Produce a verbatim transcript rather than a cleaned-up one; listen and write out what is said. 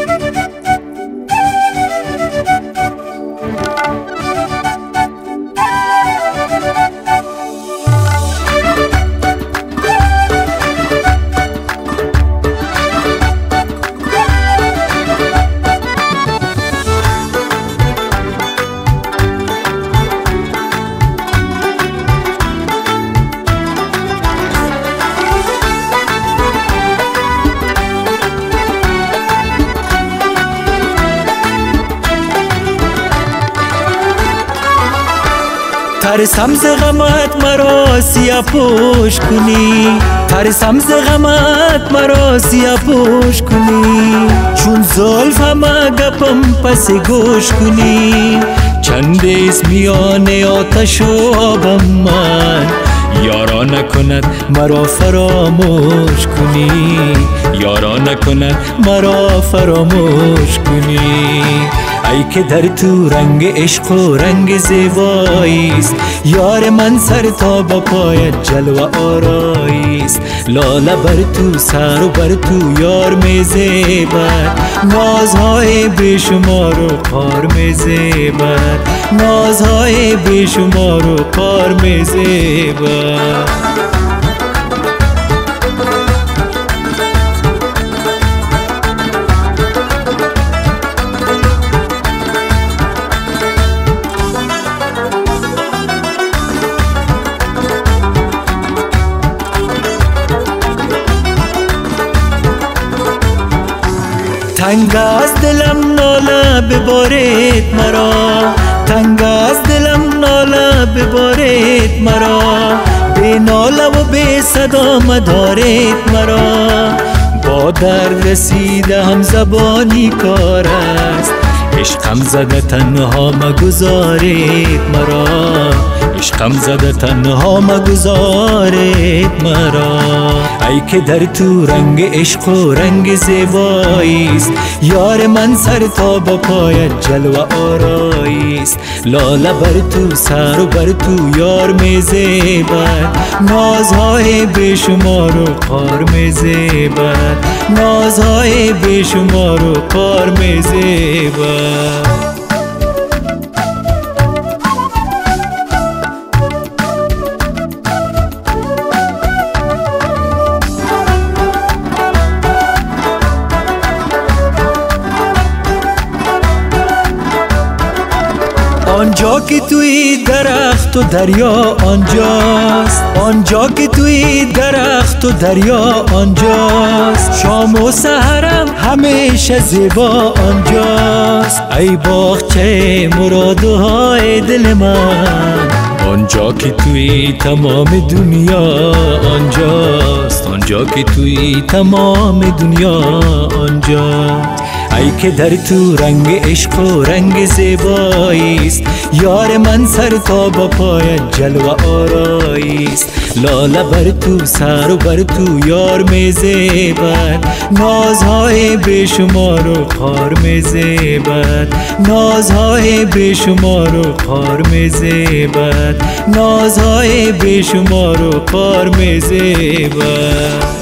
ترسم ز غمت مرا سیاه پوش کنی، ترسم ز غمت مرا سیاه پوش کنی، چون زلف همه گپم پس گوش کنی. چند است میان آتش و آبم من، یارا نکند مرا فراموش کنی، یارا نکند مرا فراموش کنی. ای که در تو رنگ عشق و رنگ زیباییست، یار من سر تا با پایت جلوه آراییست. لاله بر تو سر و بر تو یار می زیبد، نازهای بیشمار و قار می زیبد، نازهای بیشمار و قار می زیبد. تنگ از دلم ناله ببارید مرا، تنگ از دلم ناله ببارید مرا، بی ناله و بی صدا مدارید مرا. با درد رسیده هم زبانی کار است، عشقم زده تنها مگذارید مرا، عشقم زده تنها مگذارید مرا. ای که در تو رنگ عشق و رنگ زیباییست، یار من سر تا با پایت جلوه آراییست. لاله بر تو سر و بر تو یار می زیبد، نازهای بیشمار و قار می زیبد، نازهای بیشمار و قار می زیبد. آنجا که توی درخت و دریا آنجاست، آنجا که توی درخت و دریا آنجاست، شام و سحرم همیشه زیبا آنجاست. ای باغچه مرادهای دل من، آنجا که توی تمام دنیا آنجاست، آنجا که توی تمام دنیا آنجاست. ای که در تو رنگ عشق و رنگ زیباییست، یار من سر تا با پایت جلوه آراییست. لاله بر تو سر و بر تو یار می زیبد، نازهای بیشمار و قار می زیبد، نازهای بیشمار و قار می زیبد، نازهای بیشمار و قار می زیبد.